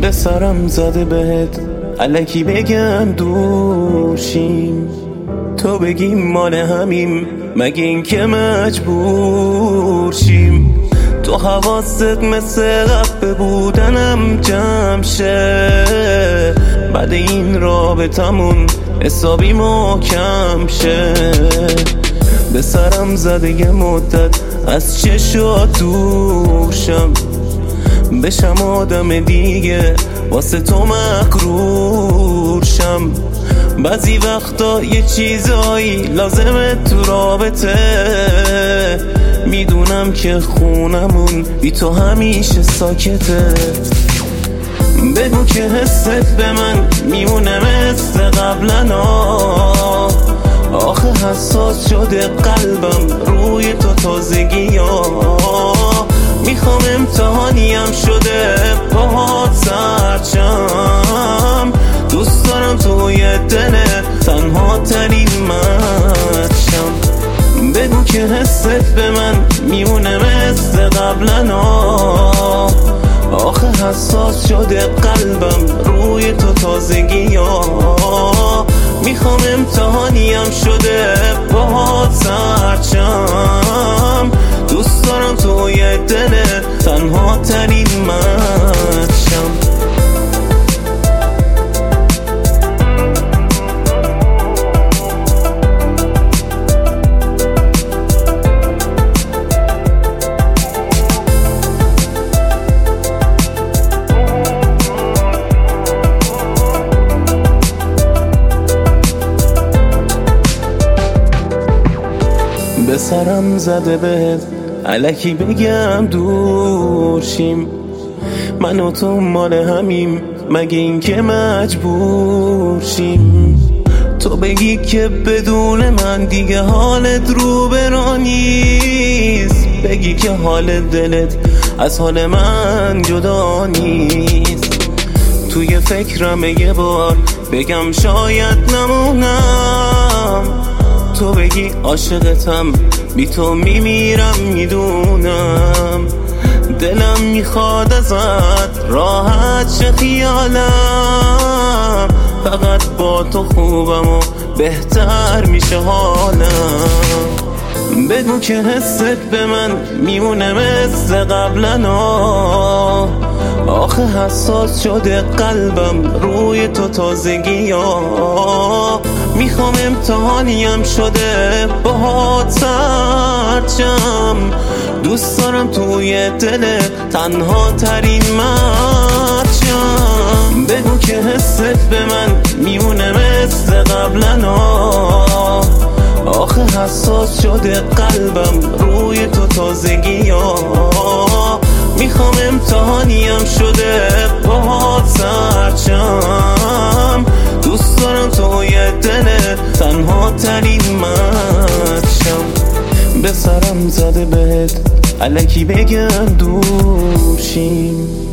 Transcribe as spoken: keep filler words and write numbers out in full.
به سرم زده بهت الکی بگم دوشیم، تو بگی مال همیم مگه این که مجبور شیم. تو حواست مثل قبل بودنم جمع شه، بعد این رابطمون حسابی محکم شه. به سرم زده یه مدت از چشات دورشم، بشم آدم دیگه واسه تو مغرور شم. بعضی وقتا یه چیزایی لازمه تو رابطه، میدونم که خونمون بی تو همیشه ساکته. بگو که حست به من میمونه مثل قبلنا، آخه حساس شده قلبم روی تو تازگی ها. میخوام امتحانیم شده باهات سرچم، دوست دارم توی دل تنها ترین من شم. بگو که حست به من میمونه مثل قبلنا، آخه حساس شده قلبم روی تو تازگی ها. میخوام امتحانیم شده باهات سرچم، دوست دارم توی دل تنها ترین من شم. به سرم زده بهت الکی بگم دورشیم، من و تو مال همیم مگه این که مجبور شیم. تو بگی که بدون من دیگه حالت رو برا نیست، بگی که حال دلت از حال من جدا نیست. توی فکرم یه بار بگم شاید نمونم، تو بگی عاشقتم بی تو میمیرم میدونم. دلم میخواد ازت راحت شه خیالم، فقط با تو خوبم و بهتر میشه حالم. بگو که حست به من میمونه مثل قبلنا، آخه حساس شده قلبم روی تو تازگی ها. میخوام امتحانیم شده باهات سرچم، دوست دارم توی دل تنها ترین مرچم. بگو که حست به من میمونه مثل قبلنا، آخه حساس شده قلبم روی تو تازگی ها. میخوام امتحانیم شده باهات سرچم، دوست دارم توی دل تنها ترین من شم. به سرم زده بهت الکی بگم دورشیم،